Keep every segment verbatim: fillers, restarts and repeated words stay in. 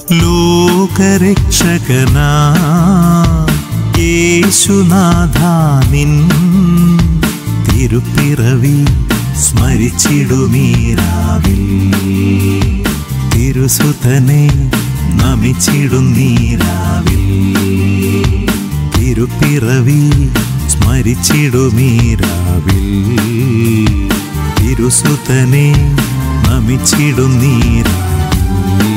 ലോകരക്ഷകനാ യേശുനാഥാ നിൻ തിരുപ്പിറവി സ്മരിച്ചിടുമീരാവിൽ തിരുസുതനെ നമിച്ചിടുന്നീരാവിൽ തിരുപ്പിറവി സ്മരിച്ചിടുമീരാവിൽ തിരുസുതനെ നമിച്ചിടുന്നീരാവിൽ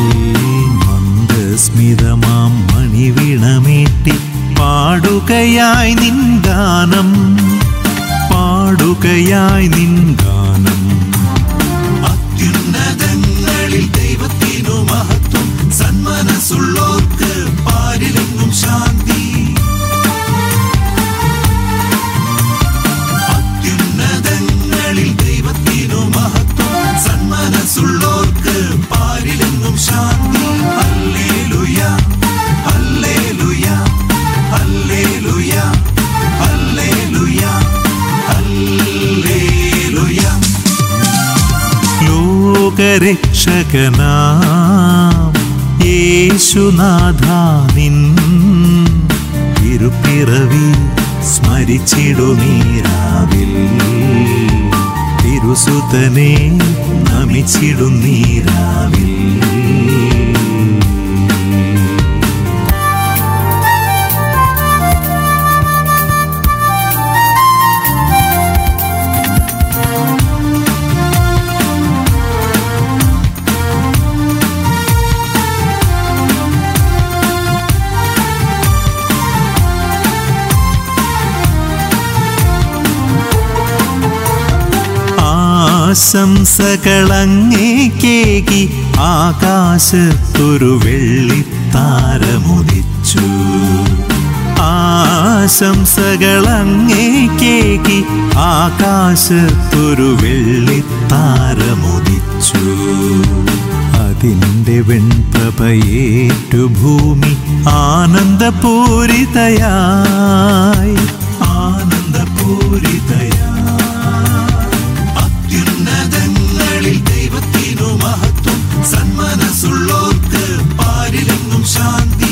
മന്ദസ്മിതമാം മണിവീണമീട്ടി പാടുകയായി നിൻ ഗാനം പാടുകയായി നിൻ ഗാനം അത്യുന്നതങ്ങളിൽ ദൈവത്തിനു മഹത്വം സന്മനസ്സുള്ളോർക്ക് പാരിലെങ്ങും ശാന്തി അത്യുന്നതങ്ങളിൽ ദൈവത്തിനു മഹത്വം സന്മനസ്സുള്ളോർക്ക് പാരിലെങ്ങും ശാന്തി hallelujah hallelujah hallelujah hallelujah hallelujah ലോകരക്ഷകനാം യേശുനാഥാ നിൻ തിരുപ്പിറവി സ്മരിച്ചിടുമീരാവിൽ തിരുസുതനെ നമിച്ചിടുന്നീരാവിൽ ആശംസകളങ്ങേക്കേകി ആകാശത്തൊരു വെള്ളിത്താരമുദിച്ചു ആശംസകളങ്ങേക്കേകി ആകാശത്തൊരു വെള്ളിത്താരമുദിച്ചു അതിൻ്റെ വെൺപ്രഭയേറ്റു ഭൂമി ആനന്ദപൂരിതയായി ആനന്ദപൂരിതയായി അത്യുന്നതങ്ങളിൽ ദൈവത്തിനു മഹത്വം സന്മനസ്സുള്ളോർക്ക് പാരിലെങ്ങും ശാന്തി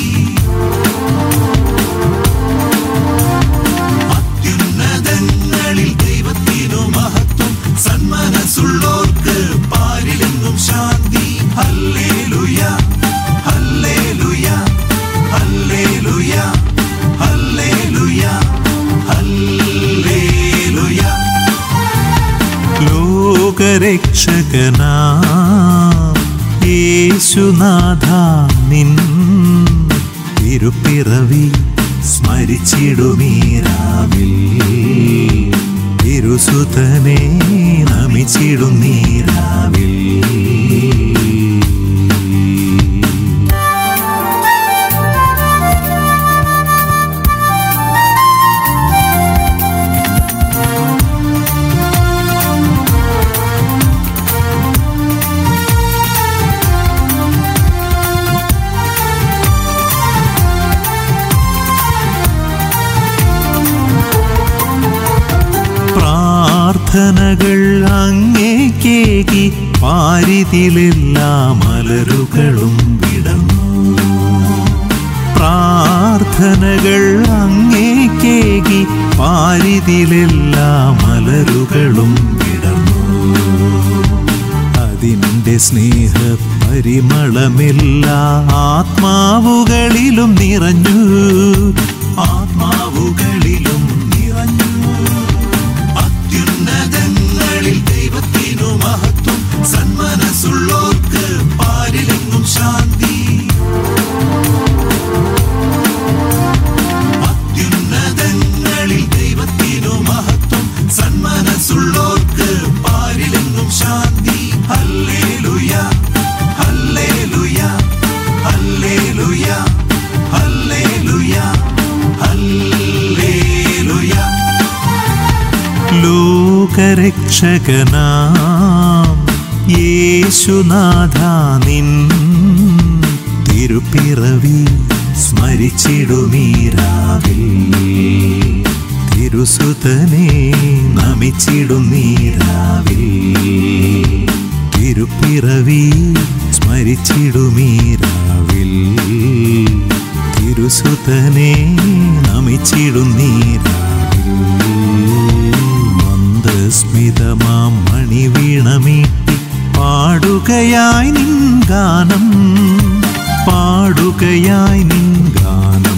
അത്യുന്നതങ്ങളിൽ ദൈവത്തിനു മഹത്വം സന്മനസ്സുള്ളോർക്ക് പാരിലെങ്ങും ശാന്തി hallelujah hallelujah hallelujah hallelujah hallelujah ലോകരക്ഷകനാം യേശുനാഥാ നിൻ തിരുപ്പിറവി സ്മരിച്ചിടുമീരാവിൽ തിരുസുതനെ നമിച്ചിടുന്നീരാവിൽ പ്രാർത്ഥനകൾ അങ്ങേക്കേകി പാരിതിലെല്ലാ മലരുകളും വിടർന്നു പ്രാർത്ഥനകൾ അങ്ങേക്കേകി പാരിതിലെല്ലാ മലരുകളും വിടർന്നു അതിൻ്റെ സ്നേഹ പരിമളമെല്ലാ ആത്മാവുകളിലും നിറഞ്ഞു ആത്മാവുകളിലും നിറഞ്ഞു അത്യുന്നതങ്ങളിൽ ദൈവത്തിനു മഹത്വം സന്മനസ്സുള്ളോർക്ക് പാരിലെങ്ങും ശാന്തി അത്യുന്നതങ്ങളിൽ ദൈവത്തിനു മഹത്വം സന്മനസ്സുള്ളോർക്ക് പാരിലെങ്ങും ശാന്തി hallelujah hallelujah hallelujah hallelujah hallelujah ലോകരക്ഷകനാം യേശുനാഥാ നിൻ തിരുപ്പിറവി സ്മരിച്ചിടുമീരാവിൽ തിരുസുതനെ നമിച്ചിടുന്നീരാവിൽ തിരുപ്പിറവി സ്മരി സ്മരിച്ചിടുമീരാവിൽ തിരുസുതനെ നമിച്ചിടുന്നീരാവിൽ മന്ദസ്മിതമാം മണിവീണമീട്ടി പാടുകയായി നിൻ ഗാനം പാടുകയായി നിൻ ഗാനം